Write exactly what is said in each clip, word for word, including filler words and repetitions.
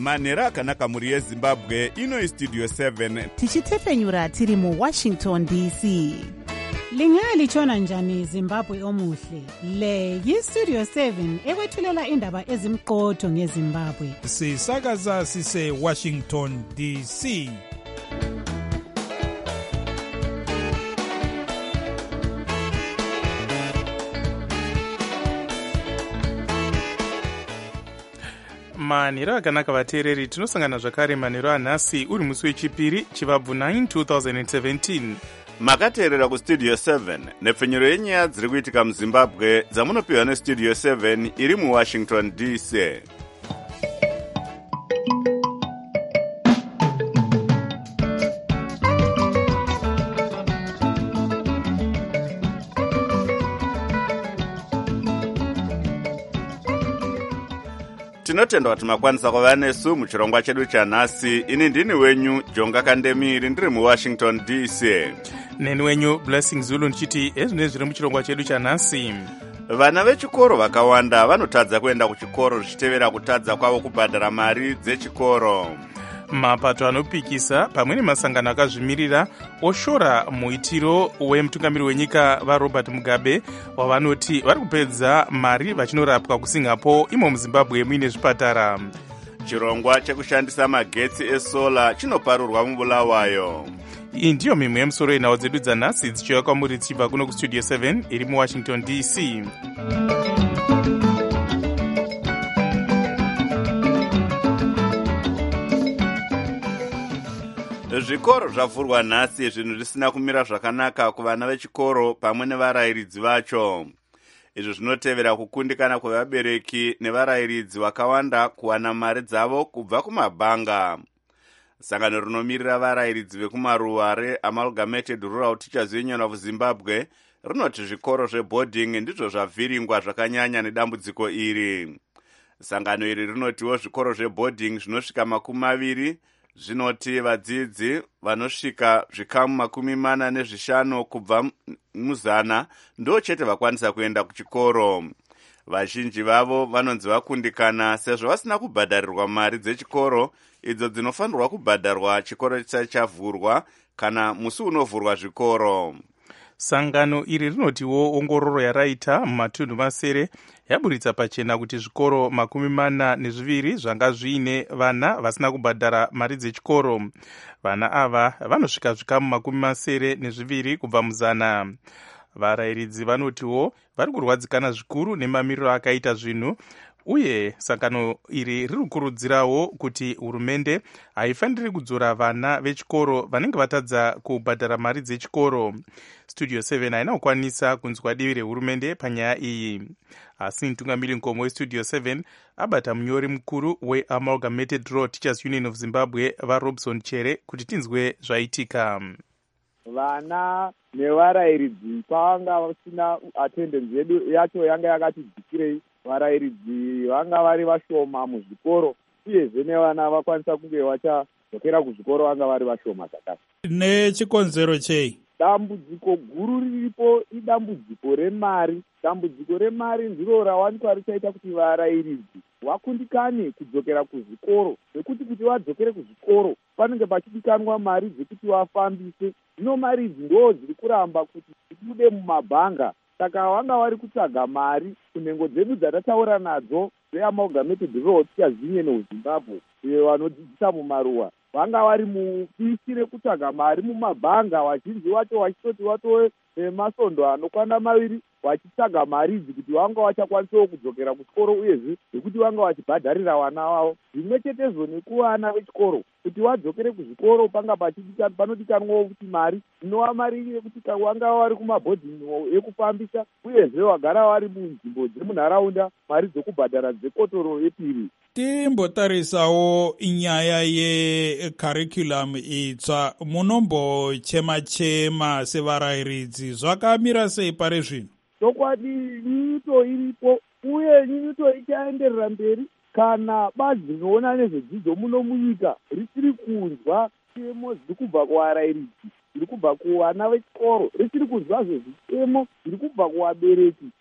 manhero akanaka mhuri yezimbabwe. Ino istudio seven tichitefenyura tiri muwashington D C. Lingalitshona njani Zimbabwe omuhle? Le yistudio seven ekwethulela indaba ezimqotho ngeZimbabwe. Sisakaza sise Washington D C. manhero akanaka vateereri, tinosangana zvakare manhero anhasi uri musi wechipiri chivabvu nine two thousand seventeen. makateerera kustudio seven nepfenyuro yenyaya dziri kuitika muzimbabwe dzamunopiwa nestudio seven iri muwashington D C. tinotenda kuti makwanisa kuva nesu muchirongwa chedu chanhasi. Ini ndini wenyu Jonga Kandemiri ndiri muwashington D C. Neni wenyu Blessing Zulu ndichiti ezvine zviri muchirongwa chedu chanhasi. Vana vechikoro vakawanda vanotadza kuenda kuchikoro zvichitevera kutadza kwavo kubhadhara mari dzechikoro. Mapato anopikisa pamwe nemasangano akazvimirira oshora muitiro wemutungamiri wenyika vaRobert Mugabe wavanoti vari kupedza mari vachinorapwa kuSingapore imo muZimbabwe muine zvipatara. Chirongwa chekushandisa magetsi esola chinoparurwa muBulawayo. Iyi ndiyo mimwe yemusoro yenhau dzedu dzanhasi dzichiuya kwamuri dzichibva kuno kustudio seven iri muwashington D C. Zvikoro zvavhurwa nhasi, zvinhu zvisina kumira zvakanaka kuvana vechikoro pamwe nevarayiridzi vacho. Izvi zvinotevera kukundikana kwevabereki nevarayiridzi vakawanda kuwana mari dzavo kubva kumabhanga. Sangano rinomirira varayiridzi vekumaruwa reAmalgamated Rural Teachers Union of Zimbabwe rinoti zvikoro zveboarding ndizvo zvavhiringwa zvakanyanya nedambudziko iri. Sangano iri rinotiwo zvikoro zveboarding zvinosvika makumi maviri zvinoti vadzidzi vanosvika zvikamu makumi mana nezvishanu kubva muzana ndo chete vakwanisa kuenda kuchikoro. Vazhinji vavo vanonzi vakundikana sezvo vasina kubhadharirwa mari dzechikoro idzo dzinofanirwa kubhadharwa chikoro chisati chavhurwa kana musi unovhurwa zvikoro. Sangano iri rinotiwo ongororo yaraita mumatunhu masere yaburitsa pachena kuti zvikoro makumi mana nezviviri zvanga zviine vana vasina kubhadhara mari dzechikoro. Vana ava vanosvika zvikamu makumi masere nezviviri kubva muzana. Varayiridzi vanotiwo vari kurwadzikana zvikuru nemamiriro akaita zvinhu, uye sangano iri riri kukurudzirawo kuti hurumende haifaniri kudzora vana vechikoro vanenge vatadza kubhadhara mari dzechikoro. Studio seven haina kukwanisa kunzwa divi rehurumende panyaya iyi, asi mutungamiri nkomo westudio seven abata munyori mukuru weAmalgamated Rural Teachers Union of Zimbabwe vaRobson Chere kuti tinzwe zvaitika. Vana nevarayiridzi pavanga vasina attendance yedu yacho yanga yakati dzikirei. Varayiridzi vanga vari vashoma muzvikoro, uyezve nevana vakwanisa kunge vachadzokera kuzvikoro vanga vari vashoma zvakare. Nechikonzero chei? Dambudziko guru riripo idambudziko remari. Dambudziko remari ndiro rawanikwa richaita kuti varayiridzi vakundikane kudzokera kuzvikoro, nekuti kuti vadzokere kuzvikoro panenge pachidikanwa mari dzekuti vafambise. Zvino mari idzi ndo dziri kuramba kuti dzibude mumabhanga. Saka vanga vari kutsvaga mari kunhengo dzedu dzatataura nadzo veAmalgamated Rural Teachers Union of Zimbabwe vanodzidzisa mumaruwa. Vanga vari mupisi rekutsvaga mari mumabhanga, vazhinji vacho vachitoti vatove masondo anokwana maviri vachitsvaga mari idzi kuti vanga vachakwanisawo kudzokera kuchikoro, uyezve nekuti vanga vachibhadharira vana vavo. Zvimwe chetezvo nekuvana vechikoro kuti vadzokere kuzvikoro panga panodikanwawo kuti mari inova mari yekuti vanga vari kumabhodhingi ekufambisa, uyezve vagara vari munzvimbo dzemunharaunda mari dzokubhadhara dzekotoro yepiri. Timbotarisawo nyaya yecurriculum itsva, munombochema-chema sevarayiridzi, zvakamira sei pari zvino? Chokwadi nyunyuto iripo, uye nyunyuto ichaenderera mberi kana bazi rinoona nezvedzidzo muno munyika richiri kunzwa chemo zviri kubva kuvarayiridzi, zviri kubva kuvana vechikoro, richiri kunzwa zvezvitemo zviri kubva kuvabereki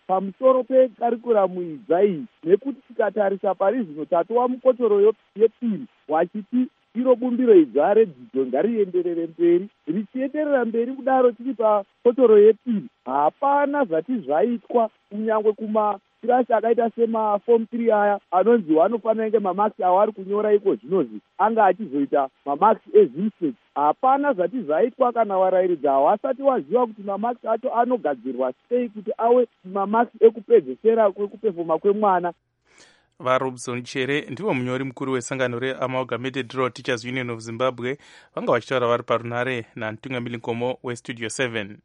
pamusoro pekarikuramu idza iyi, nekuti tikatarisa pari zvino tatova mukotoro yepiri wachiti iro bumbiro idza redzidzo ngarienderere mberi. Richienderera mberi kudaro tiri pakotoro yepiri, hapana zvati zvaitwa kunyangwe kumakirasi akaita semafom three aya anonzi vanofanira kunge mamakisi avari kunyora iko zvinozi anga achizoita mamakisi ezvimseti. Hapana zvati zvaitwa kana varairidzi havasati waziva kuti mamakisi acho anogadzirwa sei kuti ave mamakisi ekupedzesera kwekupefoma kwemwana. varobson chere ndivo munyori mukuru wesangano reamalgamated rural teachers union of zimbabwe vanga vachitaura vari parunare namutungamiri nkomo westudio seven.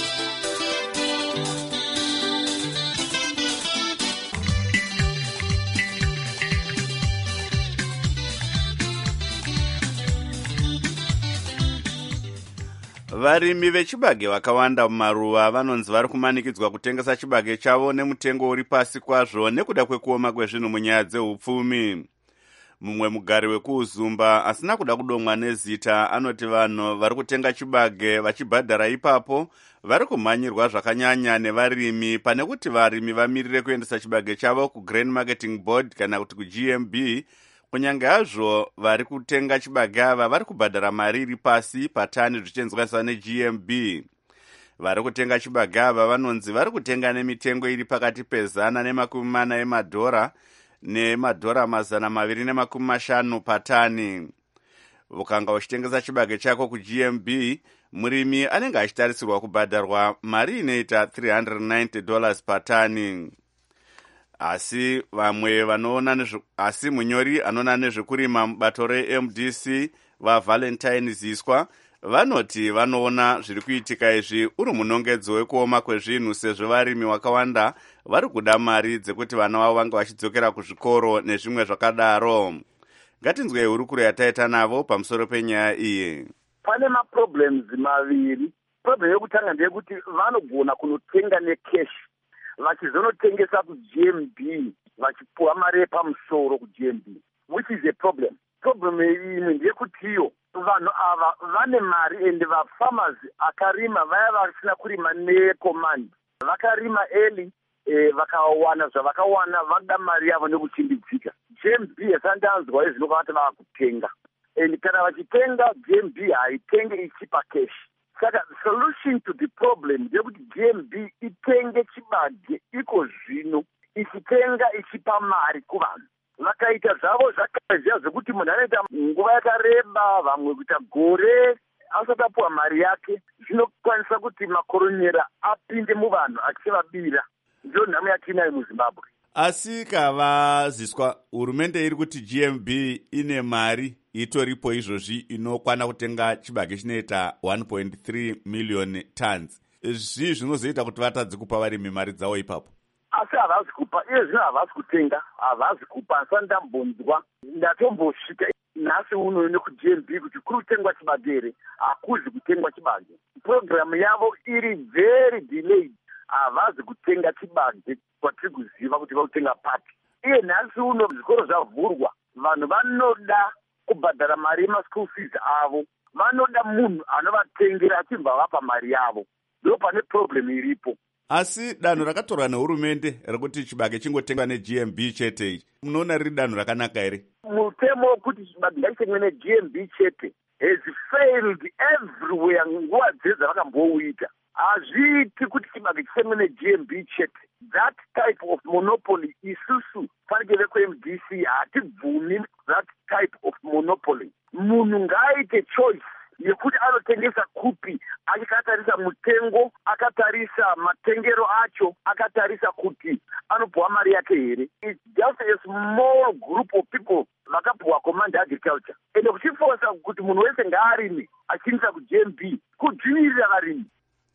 varimi vechibage vakawanda mumaruva vanonzi vari kumanikidzwa kutengesa chibage chavo nemutengo uri pasi kwazvo nekuda kwekuoma kwezvinhu munyaya dzeupfumi. Mumwe mugari wekuuzumba asina kuda kudomwa nezita anoti vanhu vari kutenga chibage vachibhadhara ipapo vari kumhanyirwa zvakanyanya nevarimi pane kuti varimi vamirire kuendesa chibage chavo kugrain marketing board kana kuti kuG M B. Kunyange hazvo vari kutenga chibage ava vari kubhadhara mari iri pasi patani zvichienzwaniswa neG M B. Vari kutenga chibage ava vanonzi vari kutenga nemitengo iri pakati pezana nemakumi mana emadhora nemadhora mazana maviri nemakumi mashanu patani. Ukanga uchitengesa chibage chako kuG M B, murimi anenge achitarisirwa kubhadharwa mari inoita three hundred ninety dollars patani. Asi vamwe vanoona nezve asi munyori anoona nezvekurima mubato reM D C vaValentine Ziswa vanoti vanoona zviri kuitika izvi uri munongedzo wekuoma kwezvinhu sezvo varimi vakawanda vari kuda mari dzekuti vana vavo vanga vachidzokera kuzvikoro nezvimwe zvakadaro. Ngatinzwei hurukuro yataita navo pamusoro penyaya iyi. Pane maproblems maviri. Problem yekutanga ndeyekuti vanogona kunotenga necash vachizonotengesa kuG M B vachipuwa mari yepamusoro kuG M B, which is a problem. Problem imwe ndeyekutiyo vanhu ava vane mari ende vafarmers akarima vaya vasina kurima necommand vakarima early eh, vakawana zvavakawana vada mari yavo nekuchimbidzika. G M B yasandanzwa izvinokavati vakutenga and kana vachitenga G M B haitenge ichipa cash. Saka solution to the problem ndeyekuti G M B itenge chibage iko zvino ichitenga ichipa mari kuvanhu. Vakaita zvavo zvakaziva zvekuti munhu anoita nguva yakareba vamwe kuita gore asati apuwa mari yake zvinokwanisa kuti makoronyera apinde muvanhu achivabira. Ndio nhamo yatinayo muZimbabwe. Asi kavaziswa hurumende iri kuti G M B ine mari itoripo izvozvi inokwana kutenga chibage chinoita one point three million tons. Izvi zvinozoita kuti vatadze kupa varimi mari dzavo ipapo. Asi havazi kupa, iye zvino havazi kutenga, havazi kupa. Asati ndambonzwa, ndatombosvika nhasi uno nekuG M B kuti kuri kutengwa chibage, hakuzi kutengwa chibage. Programu yavo iri very delayed. Havazi kutenga chibage kwatiri kuziva kuti vakutenga pati. Iye nhasi uno zvikoro zvavhurwa, vanhu vanoda kubhadhara mari yemaschool fees avo, vanoda munhu anovatengera achibva vapa mari yavo. Ndo pane problem iripo. Asi danho rakatorwa nehurumende rekuti chibage chingotengwa neG M B chete ichi, munoona riri danho rakanaka here? Mutemo wekuti chibage ngachitengwe neG M B chete has failed everywhere nguva dzese dzavakambouita. Hazviiti kuti chibage chitengwe neG M B chete. That type of monopoly isusu fanike vekuM D C hatibvumi that type of monopoly. Munhu ngaaite choice yekuti anotengesa kupi achikatarisa mutengo, akatarisa matengero acho, akatarisa kuti anopuwa mari yake here. It's just a small group of people vakapuwa command agriculture. Ende kuchifosa kuti munhu wese ngaarime achiinisa kuG M B kudzvinyirira varimi.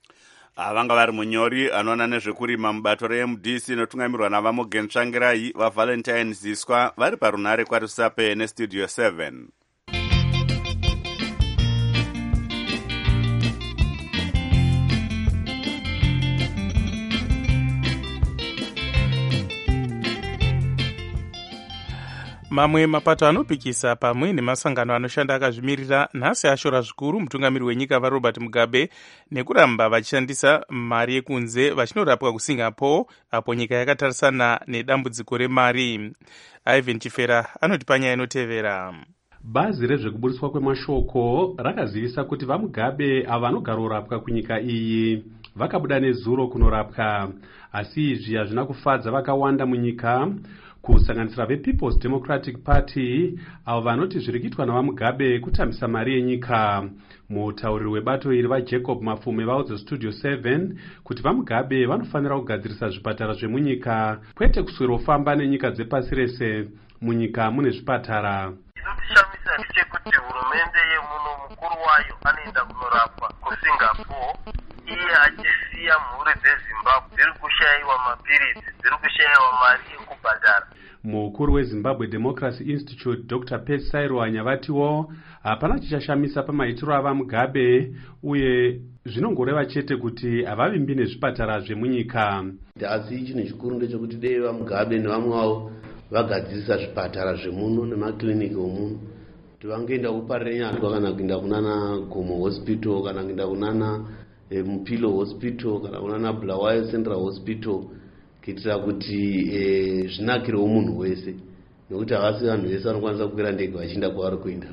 Vanga vari munyori anoona nezvekurima mubato reM D C inotungamirwa navaMorgan Tsvangirai vaValentine Ziswa vari parunare kwaRusape nestudio seven. mamwe mapato anopikisa pamwe nemasangano anoshanda akazvimirira nhasi ashora zvikuru mutungamiri wenyika varobert mugabe nekuramba vachishandisa mari yekunze vachinorapwa kusingapore apo nyika yakatarisana nedambudziko remari. Ivan Chifera anoti panyaya inotevera. Bazi rezvekuburiswa kwemashoko rakazivisa kuti vamugabe ava vanogara kurapwa kunyika iyi vakabuda nezuro kunorapwa, asi izvi hazvina kufadza vakawanda munyika, kusanganisira vePeople's Democratic Party avo vanoti zviri kuitwa navamugabe kutambisa mari yenyika. Mutauriri webato iri vaJacob Mafume vaudza Studio seven kuti vamugabe vanofanira kugadzirisa zvipatara zvemunyika, kwete kuswera kufamba nenyika dzepasi rese. Munyika mune zvipatara. Chinotishamisa ndechekuti hurumende yemuno mukuru wayo anoenda kunorapwa kuSingapore, iye achisiya mhuri dzeZimbabwe dziri kushayiwa mapiritsi, dziri kushayiwa mari yekubhadhara. Mukuru weZimbabwe Democracy Institute Doctor Percy Sairwanya vatiwo hapana chichashamisa pamaitiro avamugabe uye zvinongoreva chete kuti havavimbi nezvipatara zvemunyika. Asi chinhu chikuru ndechekuti dei vamugabe nevamwe vavo vagadzirisa zvipatara zvemuno nemakliniki omuno, kuti vangoenda kuparire nyatwa kana kuenda kunana Gomo Hospital kana kuenda kunana e, Mupilo Hospital kana kunana Bulawayo Central Hospital, kuitira kuti e, zvinakirewo munhu wese, nekuti havasi vanhu vese vanokwanisa kukwira ndege vachienda kwavari kuenda.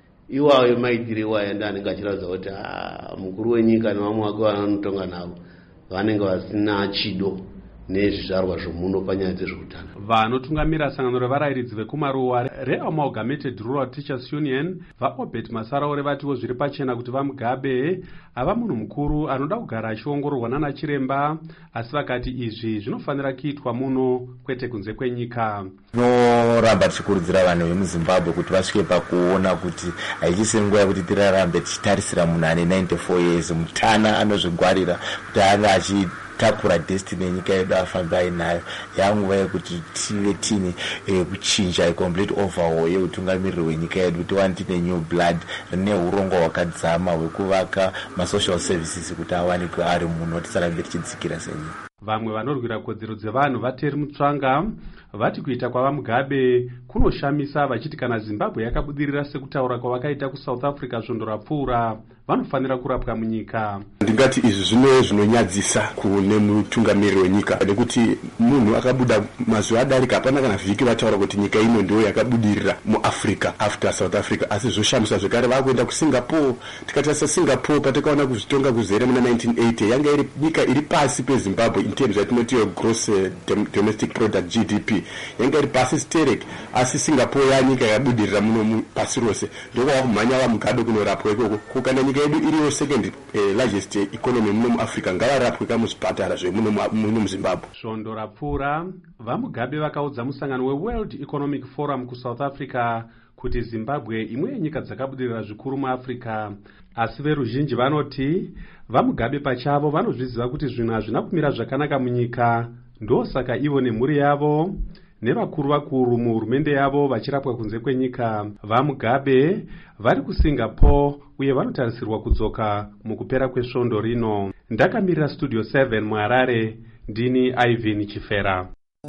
Iwayo maitire iwayo ndiye anenge achiratidza kuti mukuru wenyika nevamwe vake vanotonga navo vanenge vasina chido nezvizvarwa zvomuno panyaya dzezveutano. Vanotungamira sangano revarayiridzi vekumaruwa reAmalgamated Rural Teachers Union vaObert Masaraure vatiwo zviri pachena kuti vamugabe ava munhu mukuru anoda kugara achiongororwa nana chiremba, asi vakati izvi zvinofanira kuitwa muno kwete kunze kwenyika. Tinoramba tichikurudzira vanhu vemuZimbabwe kuti vasvike pakuona kuti haichisi nguva yekuti tirarambe tichitarisira munhu ane ninety-four years mutana anozvigwarira kuti anga achi takura destiny yenyika yedu afambe ainayo. Yanguva yekuti tive tine e, kuchinja icomplete overhaul yeutungamiriri wenyika yedu, kuti wani tine new blood rine urongo hwakadzama hwekuvaka masocial services kuti awanikwe ari muno, tisarambe tichidzikira senyika. Vamwe vanorwira kodzero dzevanhu vateri mutsvanga vati kuita kwavamugabe kunoshamisa, vachiti kana Zimbabwe yakabudirira sekutaura kwavakaita kuSouth Africa svondo rapfuura vanofanira kurapwa munyika. Ndingati izvi zvino zvinonyadzisa kune mutungamiriri wenyika, nekuti munhu akabuda mazuva adarika hapana kana vhiki vataura kuti nyika ino ndiyo yakabudirira muAfrica after South Africa, asi zvoshamisa zvekare vakuenda kuSingapore. Tikatarisa Singapore patakaona kuzvitonga kuzere muna nineteen eighty yanga iri nyika iri pasi peZimbabwe in terms yatinoti gross domestic product G D P, yanga iri pasi sterek, asi Singapore yanyika yabudirira muno pasi rose. Ndokwa kumhanya vamugabe kunorapwa ikoko, kukana nyika yedu iriyo second eh, largest economy muno muAfrica, ngavarapwe kamuzvipatara zvemuno muno muZimbabwe. Svondo rapfuura vamugabe vakaudza musangano weWorld Economic Forum kuSouth Africa kuti Zimbabwe imwe yenyika dzakabudirira zvikuru muAfrica, asi veruzhinji vanoti vamugabe pachavo vanozviziva kuti zvinhu hazvina kumira zvakanaka munyika, ndosaka ivo nemhuri yavo nevakuru vakuru muhurumende yavo vachirapwa kunze kwenyika. Vamugabe vari kuSingapore uye vanotarisirwa kudzoka mukupera kwesvondo rino. Ndakamirira Studio seven muHarare, ndini Ivan Chifera.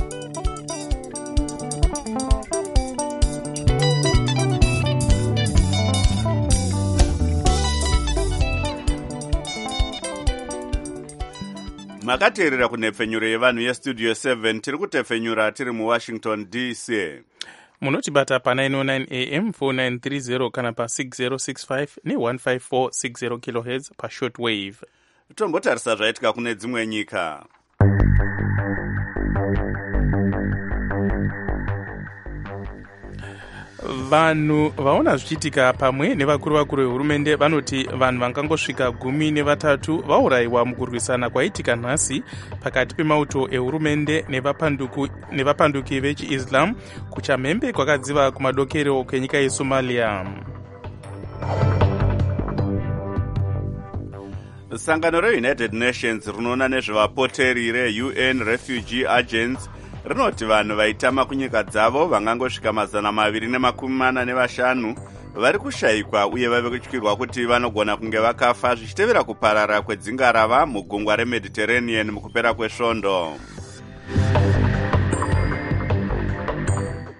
Makateerera kunhepfenyuro yevanhu yeStudio seven, tiri kutefenyura tiri muWashington D C. Munotibata pa nine oh nine A M four nine three zero kana pa six zero six five ne one five four six zero kilohertz pa shortwave. Tombotarisa zvaitika kune dzimwe nyika. Vanhu vaona zvichitika pamwe nevakuru vakuru vehurumende vanoti vanhu vangangosvika gumi nevatatu vaurayiwa mukurwisana kwaitika nhasi pakati pemauto ehurumende nevapanduki vechiIslam kuchamhembe kwakadziva kumadokero kenyika yeSomalia. Sangano reUnited Nations rinoona nezvevapoteri reU N Refugee Agents rinoti vanhu vaitama kunyika dzavo vangangosvika mazana maviri nemakumi mana nevashanu vari kushayikwa uye vave kutyirwa kuti vanogona kunge vakafa zvichitevera kuparara kwedzingarava mugungwa reMediterranean mukupera kwesvondo.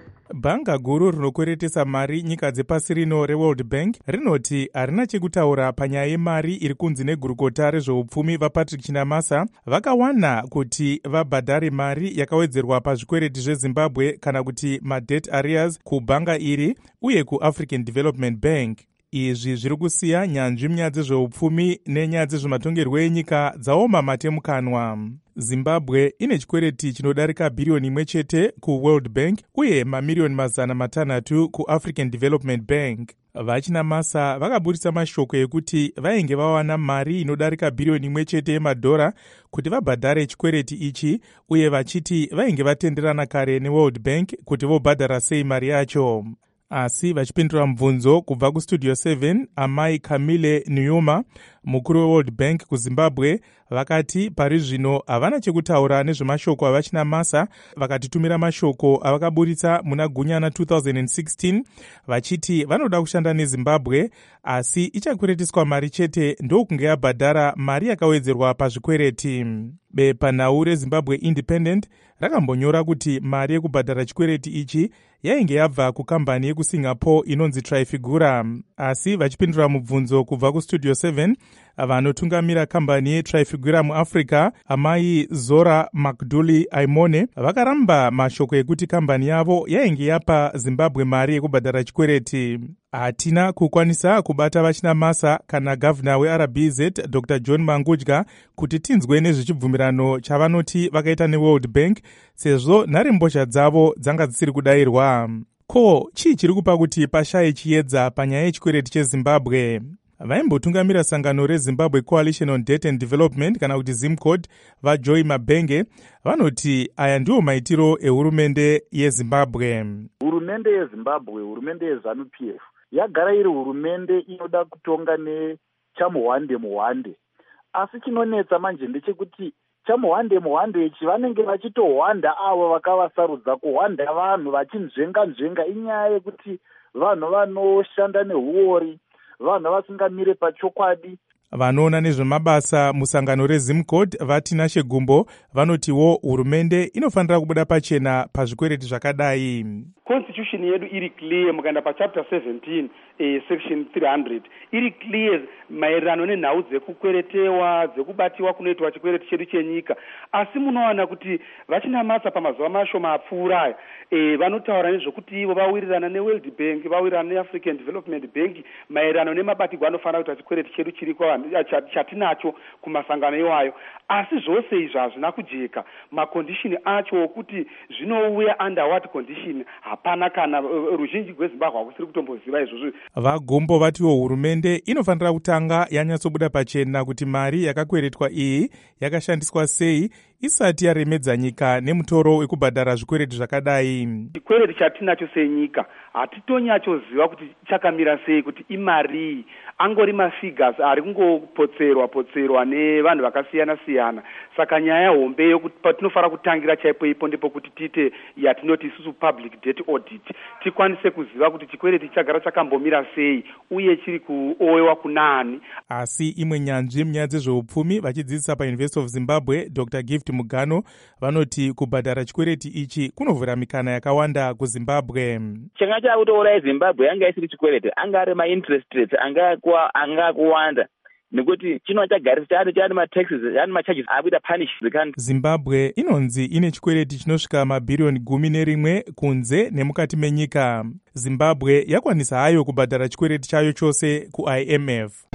bhanga guru rinokweretesa mari nyika dzepasi rino reworld bank rinoti harina chekutaura panyaya yemari iri kunzi negurukota rezveupfumi vapatrick chinamasa vakawana kuti vabhadhare mari yakawedzerwa pazvikwereti zvezimbabwe kana kuti madebt arrears kubhanga iri uye kuafrican development bank. Izvi zviri kusiya nyanzvi munyaya dzezveupfumi nenyaya dzezvematongerwo enyika dzaoma matemukanwa. Zimbabwe ine chikwereti chinodarika bhiriyoni imwe chete kuworld bank uye mamiriyoni mazana matanhatu kuafrican development bank. Vachinamasa vakaburitsa mashoko ekuti vainge vawana mari inodarika bhiriyoni imwe chete yemadhora kuti vabhadhare chikwereti ichi, uye vachiti vainge vatenderana kare neworld bank kuti vobhadhara sei mari yacho. Asi vachipindura mubvunzo kubva kustudio seven, amai Camille Nyuma, mukuru weworld bank kuzimbabwe, vakati pari zvino havana chekutaura nezvemashoko avachinamasa, vakatitumira mashoko avakaburitsa muna gunyana two thousand sixteen vachiti vanoda kushanda nezimbabwe asi ichakweretiswa mari chete ndokunge yabhadhara mari yakawedzerwa pazvikwereti. Bepanhau reZimbabwe Independent rakambonyora kuti mari yekubhadhara chikwereti ichi yainge yabva kukambani yekusingapore inonzi Trifigura. Asi vachipindura mubvunzo kubva kustudio seven, vanotungamira kambani yeTrifigura muAfrica, amai Zora Makduli Aimone, vakaramba mashoko ekuti kambani yavo yainge yapa Zimbabwe mari yekubhadhara chikwereti. Hatina kukwanisa kubata vachinamasa kana gavana weR B Z Doctor John Mangudya kuti tinzwe nezvechibvumirano chavanoti vakaita neWorld Bank, sezvo nharembozha dzavo dzanga dzisiri kudayirwa. Ko, chii chiri kupa kuti pashaye chiedza panyaya yechikwereti cheZimbabwe? Vaimbotungamira sangano reZimbabwe Coalition on Debt and Development kana kuti ZimCode, vaJoy Mabenge, vanoti aya ndiwo maitiro ehurumende yeZimbabwe. Hurumende yeZimbabwe, hurumende yeZanu P F, yagara iri hurumende inoda kutonga nechamuhwande muhwande. Asi chinonetsa manje ndechekuti chamuhwande muhwande ichi vanenge vachitohwanda avo vakavasarudza kuhwanda vanhu vachinzvenga nzvenga. Inyaya yekuti vanhu vanoshanda nehuori, vanhu vasingamire pachokwadi. Vanoona nezvemabasa musangano reZimCode vatina Shegumbo vanotiwo hurumende inofanira kubuda pachena pazvikwereti zvakadai. Constitution yedu iri clear mukanda pa chapter seventeen eh, section three hundred iri clear maererano nenhau dzekukweretewa dzekubatiwa kunoitwa chikwereti chedu chenyika. Asi munowana kuti vachinamasa pamazuva mashoma apfuura eh, vanotaura nezvokuti ivo vawirirana neWorld Bank, vawirirana neAfrican Development Bank maererano nemabatirwo anofanira kuita chikwereti chedu chiri chatinacho kumasangano iwayo. Asi zvose izvi hazvina kujeka. Makondishini acho okuti zvinouya under what condition hapana kana ruzhinji rweZimbabwe hakusiri kutomboziva izvozvo. Vagombo vatiwo hurumende inofanira kutanga yanyatsobuda pachena kuti mari yakakweretwa iyi yakashandiswa sei isati yaremedza nyika nemutoro wekubhadhara zvikwereti zvakadai. Chikwereti chatinacho senyika hatitonyachoziva kuti chakamira sei, kuti imari angori mafigures ari kungopotserwa potserwa nevanhu vakasiyana siyana. Saka nyaya hombe yokuti patinofanira kutangira chaipo ipo ndipo kuti tiite yatinoti isusu public debt audit, tikwanise kuziva kuti chikwereti chagara chakambomira sei uye chiri kuowewa kunani. Asi imwe nyanzvi munyaya dzezveupfumi vachidzidzisa paUniversity of Zimbabwe Doctor Gift Mugano vanoti kubhadhara chikwereti ichi kunovhura mikana yakawanda kuZimbabwe. Changa chakutouraya Zimbabwe anga isiri chikwereti, anga ari ma-interest rates anga anga kuwanda nekuti chino chagarisa chari chari mataxes chari macharges akuita punish the country. Zimbabwe inonzi ine chikwereti chinosvika mabhiriyoni gumi nerimwe kunze nemukati menyika. Zimbabwe yakwanisa hayo kubhadhara chikwereti chayo chose kuI M F.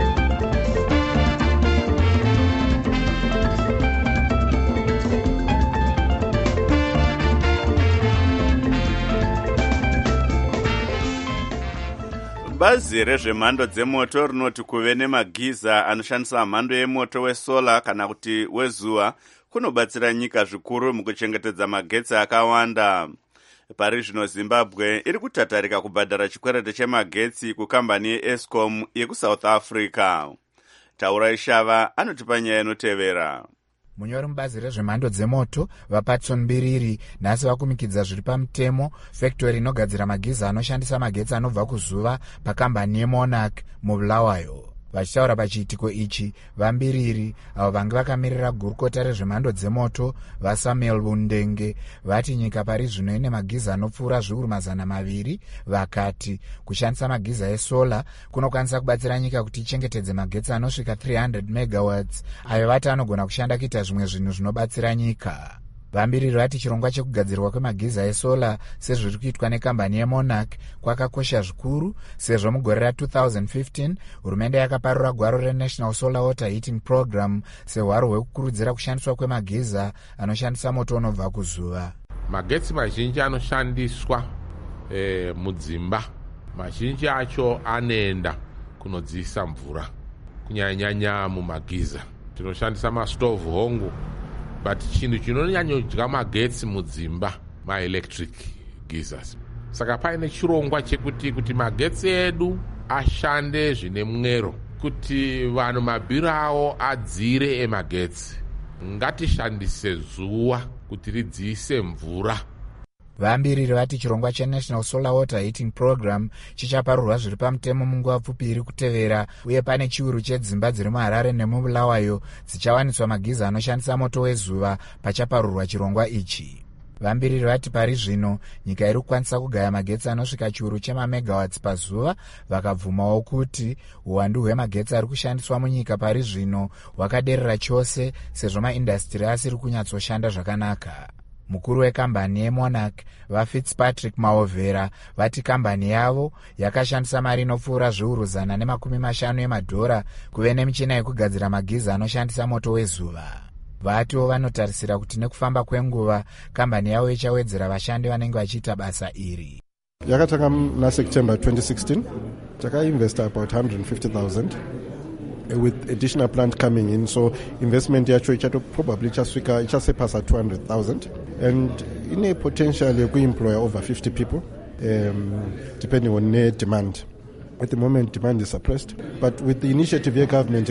Bazi rezvemhando dzemoto rinoti kuve nemagiza anoshandisa mhando yemoto wesola kana kuti wezuva kunobatsira nyika zvikuru mukuchengetedza magetsi akawanda. Pari zvino Zimbabwe iri kutatarika kubhadhara chikwereti chemagetsi kukambani yeEscom yekuSouth Africa. Taura Ishava anotipa nyaya inotevera. Munyori mubazi rezvemhando dzemoto vaPatson Mbiriri nhasi vakumikidza zviri pamutemo factory inogadzira magiza anoshandisa magetsi anobva kuzuva pakambani yeMonarch mubulawayo. vachitaura pachiitiko ichi, vambiriri avo vange vakamirira gurukota rezvemhando dzemoto vasamuel bundenge vati nyika pari zvino ine magiza anopfuura zviuru mazana maviri, vakati kushandisa magiza esola kunokwanisa kubatsira nyika kuti ichengetedze magetsi anosvika three hundred megawatts ayo vati anogona kushanda kuita zvimwe zvinhu zvinobatsira nyika. Vambiriri vati chirongwa chekugadzirwa kwemagiza esola sezviri kuitwa nekambani yemonarch kwakakosha zvikuru sezvo mugore ra two thousand fifteen hurumende yakaparura gwaro renational solar water heating program sehwaro hwekukurudzira kushandiswa kwemagiza anoshandisa moto unobva kuzuva. Magetsi mazhinji anoshandiswa e, mudzimba mazhinji acho anoenda kunodziisa mvura kunyanya mumagiza. Tinoshandisa mastovhu hongu, but chinhu chinonyanyodya magetsi mudzimba maelectric geysers. Saka paine chirongwa chekuti kuti magetsi edu ashande zvine mwero, kuti vanhu mabhiri avo adzire emagetsi, ngatishandise zuva kuti ridziise mvura. Vambiriri vati chirongwa chenational solar water heating program chichaparurwa zviri pamutemo munguva pfupi iri kutevera, uye pane chiuru chedzimba dziri muHarare nemubulawayo dzichawaniswa magiza anoshandisa moto wezuva pachaparurwa chirongwa ichi. Vambiriri vati pari zvino nyika iri kukwanisa kugaya magetsi anosvika chiuru chemamegawatts pazuva, vakabvumawo kuti uwandu hwemagetsi ari kushandiswa munyika pari zvino hwakaderera chose sezvo maindastiri asiri kunyatsoshanda zvakanaka. Mukuru wekambani yemonarch vaFitzpatrick Maovera vati kambani yavo yakashandisa mari inopfuura zviuru zana nemakumi mashanu emadhora kuve nemichina yekugadzira magiza anoshandisa moto wezuva. Vatiwo vanotarisira kuti nekufamba kwenguva kambani yavo ichawedzera vashandi vanenge vachiita basa iri. Yakatanga naSeptember twenty sixteen, takainvesta about one hundred fifty thousand with additional plant coming in, so investment yacho ichato probably ichasvika ichasepasa two hundred thousand, and ine potential yekuemploy over fifty people um, depending on net demand. At the moment demand is suppressed, but with the initiative of government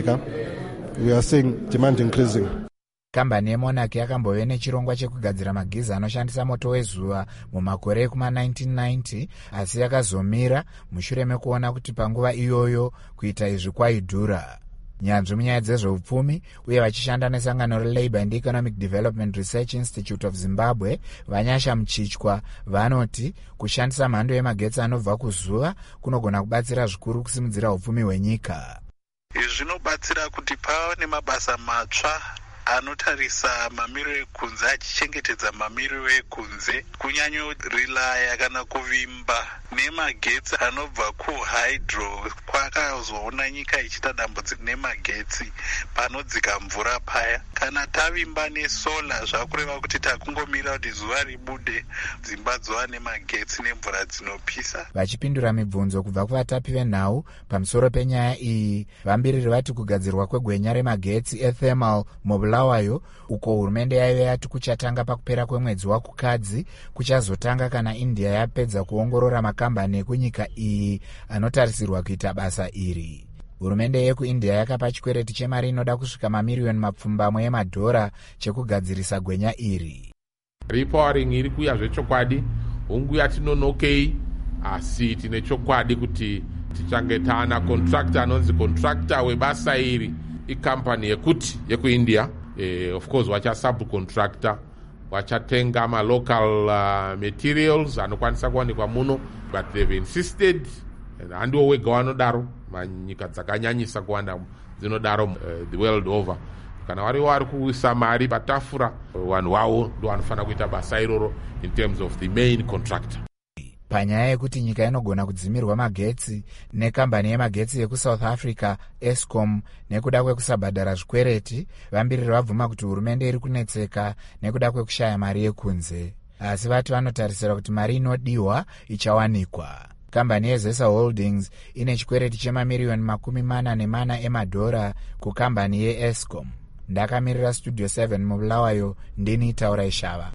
we are seeing demand increasing. Kambani yemonarch yakambove nechirongwa chekugadzira magiza anoshandisa moto wezuva mumakore ekuma nineteen ninety, asi yakazomira mushure mekuona kuti panguva iyoyo kuita izvi kwaidhura. Nyanzvi munyaya dzezveupfumi uye vachishanda nesangano reLabour and Economic Development Research Institute of Zimbabwe Vanyasha Mchichwa vanoti kushandisa mhando yemagetsi anobva kuzuva kunogona kubatsira zvikuru kusimudzira upfumi hwenyika. Izvi zvinobatsira kuti pava nemabasa matsva anotarisa mamiriro ekunze achichengetedza mamiriro ekunze, kunyanyorilaya kana kuvimba nemagetsi anobva kuhydro. Kwakazoona nyika ichita dambudziko nemagetsi panodzika mvura paya. Kana tavimba nesola zvakureva kuti takungomira kuti zuva ribude dzimba dzova nemagetsi nemvura dzinopisa. Vachipindura mibvunzo kubva kuvatapi venhau pamusoro penyaya iyi, vambiriri vati kugadzirwa kwegwenya remagetsi ethermal mubulawayo uko hurumende yaive yati kuchatanga pakupera kwemwedzi wakukadzi kuchazotanga kana India yapedza kuongorora makambani ekunyika iyi anotarisirwa kuita basa iri. Hurumende yekuIndia yakapa chikwereti chemari inoda kusvika mamiriyoni mapfumbamwe emadhora chekugadzirisa gwenya iri. Repowering iri kuya zvechokwadi, hungu yatinonokei, asi tine chokwadi kuti tichange taana contractor anonzi contractor webasa iri ikampani yekuti yekuIndia. Eh, of course wacha subcontractor wachatenga ma local uh, materials anokwanisa kuwanikwa muno, but they've insisted, handiwo wega wanodaro, manyika dzakanyanyisa kuwanda dzinodaro uh, the world over. Kana wari wari kuisa mari patafura, vanhu wavo ndo vanofana kuita basa iroro in terms of the main contractor. Panyaya yekuti nyika inogona kudzimirwa magetsi nekambani yemagetsi yekuSouth Africa Eskom nekuda kwekusabhadhara zvikwereti, vambiriri vabvuma kuti hurumende iri kunetseka nekuda kwekushaya mari yekunze, asi vati vanotarisira kuti mari inodiwa ichawanikwa. Kambani yeZesa Holdings ine chikwereti chemamiriyoni makumi mana nemana emadhora kukambani yeEskom. Ndakamirira Studio seven mubulawayo, ndini Taura Ishava.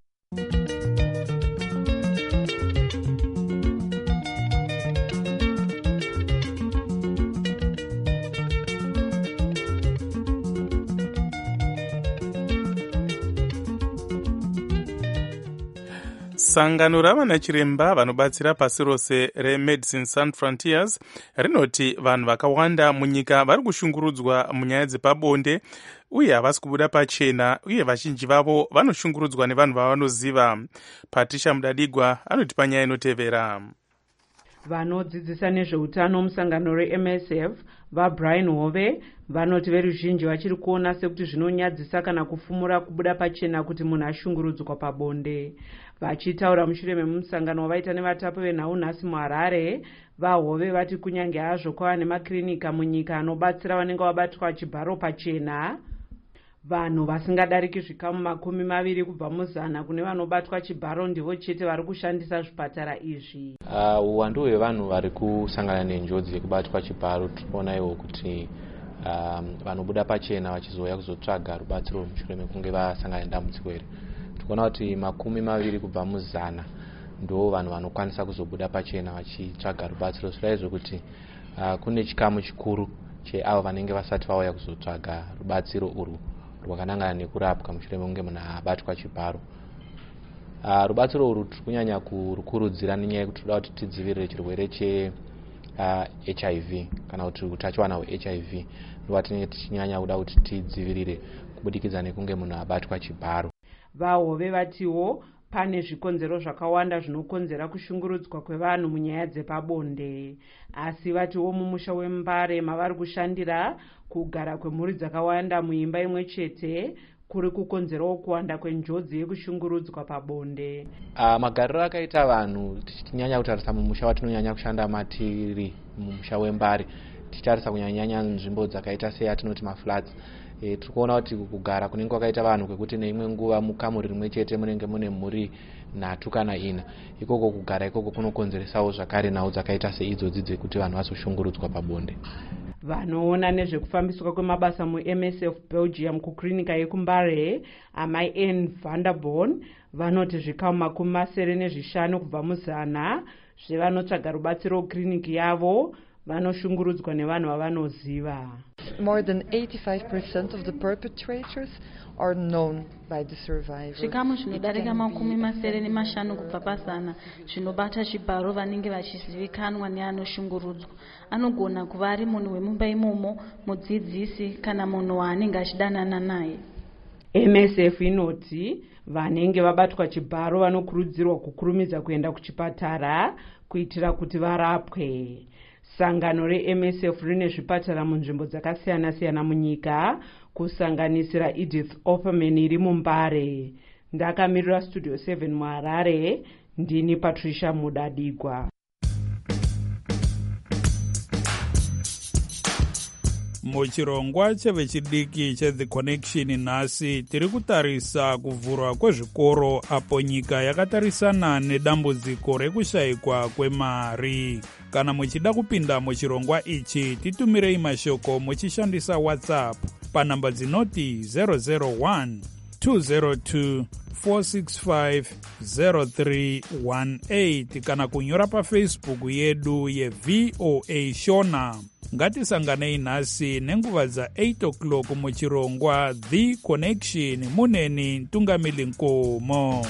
Sangano ravana chiremba vanobatsira pasi rose reMedicine Sans Frontiers rinoti vanhu vakawanda munyika vari kushungurudzwa munyaya dzepabonde uye havasi kubuda pachena, uye vazhinji vavo vanoshungurudzwa nevanhu vavanoziva. Patricia Mudadigwa anotipa nyaya inotevera. Vanodzidzisa nezveutano musangano reM S F vaBrian Hove vanoti veruzhinji vachiri kuona sekuti zvinonyadzisa kana kufumura kubuda pachena kuti munhu ashungurudzwa pabonde. Vachitaura mushure memusangano wavaita nevatapi venhau nhasi muHarare, vaHove vati kunyange hazvo kwava nemakirinika munyika anobatsira vanenge vabatwa chibharo pachena, vanhu vasingadariki zvikamu makumi maviri kubva muzana kune vanobatwa chibharo ndivo chete vari kushandisa zvipatara izvi. Uwandu uh, hwevanhu vari kusangana nenjodzi yekubatwa chibharo tiriona iwo kuti um, vanobuda pachena vachizouya kuzotsvaga rubatsiro mushure mekunge vasangana nedambudziko iri. Tikuona kuti makumi maviri kubva muzana ndo vanhu vanokwanisa kuzobuda pachena vachitsvaga rubatsiro. Zvirayizvo kuti uh, kune chikamu chikuru cheavo vanenge vasati vauya kuzotsvaga rubatsiro urwu rwakanangana nekurapwa mushure mekunge munhu abatwa chibharo. Uh, rubatsiro urwu tiri kunyanya kurukurudzira nenyaya yekuti toda kuti tidzivirire chirwere che uh, H I V kana kuti utachiwana hwe H I V ndowatinenge tichinyanya kuda kuti tidzivirire kubudikidza nekunge munhu abatwa chibharo. VaHove vatiwo pane zvikonzero zvakawanda zvinokonzera kushungurudzwa kwevanhu munyaya dzepabonde, asi vatiwo mumusha weMbare mavari kushandira kugara kwemhuri dzakawanda muimba imwe chete kuri kukonzerawo kuwanda kwenjodzi yekushungurudzwa pabonde. Uh, magariro akaita vanhu tichinyanya kutarisa mumusha watinonyanya kushanda matiri mumusha weMbare, tichitarisa kunyanyanya nzvimbo dzakaita seyatinoti maflats. E, tikuona kuti kugara kunenge kwakaita vanhu kwekuti neimwe nguva mukamuri rimwe chete munenge mune mhuri nhatu kana ina, ikoko kugara ikoko kunokonzeresawo zvakare nhau dzakaita seidzodzi dzekuti vanhu vazoshungurudzwa pabonde. Vanoona nezvekufambiswa kwemabasa muM S F Belgium kuklinika yekuMbare, amai Anne Vanderborn vanoti zvikamu makumi masere nezvishanu kubva muzana zvevanotsvaga rubatsiro kliniki yavo vanoshungurudzwa nevanhu vavanoziva. More than eighty-five percent of the perpetrators are known by the survivors. Zvikamu zvinodarika makumi masere nemashanu kubva pazana zvinobata chibharo vanenge vachizivikanwa neanoshungurudzwa. Anogona kuva ari munhu wemumba imomo, mudzidzisi kana munhu waanenge achidanana naye. M S F inoti vanenge vabatwa chibharo vanokurudzirwa kukurumidza kuenda kuchipatara kuitira kuti varapwe. Sangano reM S F rine zvipatara munzvimbo dzakasiyana siyana munyika kusanganisira Edith Opperman iri muMbare. Ndakamirira Studio seven muHarare, ndini Patricia Mudadigwa. Muchirongwa chevechidiki cheThe Connection nhasi tiri kutarisa kuvhurwa kwezvikoro apo nyika yakatarisana nedambudziko rekushayikwa kwemari. Kana muchida kupinda muchirongwa ichi titumirei mashoko muchishandisa WhatsApp panhamba dzinoti zero zero one two zero two four six five zero three one eight kana kunyora paFacebook yedu yeV O A Shona. Ngatisanganei nhasi nenguva dza eight o'clock muchirongwa The Connection muneni Ntungamili Nkomo.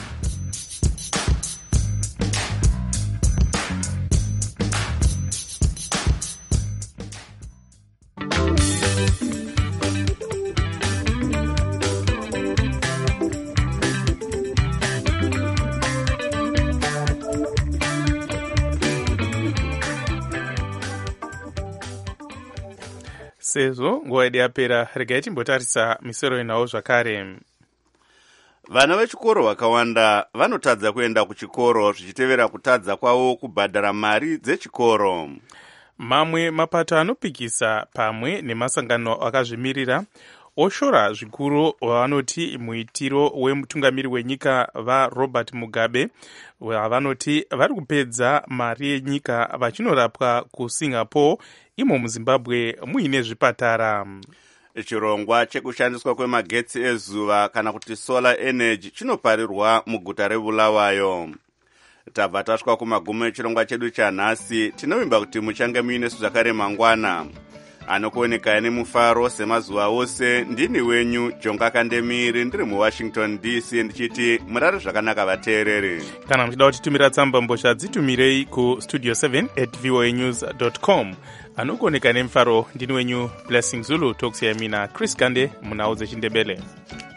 Sezvo nguva yedu yapera, regai timbotarisa misoro inhau zvakare. Vana vechikoro vakawanda vanotadza kuenda kuchikoro zvichitevera kutadza kwavo kubhadhara mari dzechikoro. Mamwe mapato anopikisa pamwe nemasangano akazvimirira oshora zvikuru vanoti muitiro wemutungamiri wenyika vaRobert Mugabe vanoti vari kupedza mari yenyika vachinorapwa kuSingapore imo muZimbabwe muine zvipatara. Chirongwa chekushandiswa kwemagetsi ezuva kana kuti solar energy chinoparirwa muguta reBulawayo. Tabva tasvika kumagumo echirongwa chedu chanhasi, tinovimba kuti muchange muine zvakare mangwana. anokuoneka nemufaro semazuva ose. Ndini wenyu Jonga Kandemiri, ndiri muWashington D C, ndichiti murare zvakanaka vateereri. Kana muchida kutitumira tsamba mbozha dzitumirei ku studio seven at voa news dot com. Anokuoneka nemufaro ndini wenyu Blessing Zulu, tokusiyamina Chris Gande munhau dzechindebele.